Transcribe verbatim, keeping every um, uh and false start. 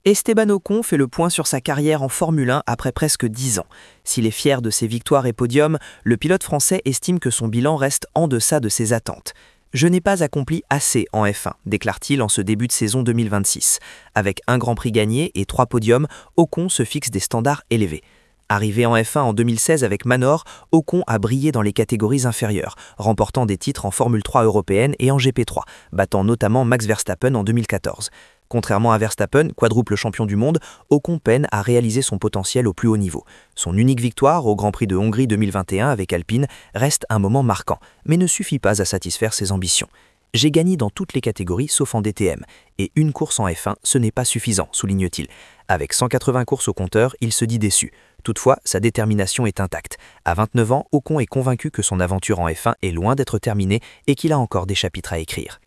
Esteban Ocon fait le point sur sa carrière en Formule un après presque dix ans. S'il est fier de ses victoires et podiums, le pilote français estime que son bilan reste en deçà de ses attentes. « Je n'ai pas accompli assez en F un », déclare-t-il en ce début de saison deux mille vingt-six. Avec un Grand Prix gagné et trois podiums, Ocon se fixe des standards élevés. Arrivé en F un en deux mille seize avec Manor, Ocon a brillé dans les catégories inférieures, remportant des titres en Formule trois européenne et en G P trois, battant notamment Max Verstappen en deux mille quatorze. Contrairement à Verstappen, quadruple champion du monde, Ocon peine à réaliser son potentiel au plus haut niveau. Son unique victoire au Grand Prix de Hongrie deux mille vingt et un avec Alpine reste un moment marquant, mais ne suffit pas à satisfaire ses ambitions. « J'ai gagné dans toutes les catégories sauf en D T M, et une course en F un, ce n'est pas suffisant », souligne-t-il. Avec cent quatre-vingts courses au compteur, il se dit déçu. Toutefois, sa détermination est intacte. À vingt-neuf ans, Ocon est convaincu que son aventure en F un est loin d'être terminée et qu'il a encore des chapitres à écrire.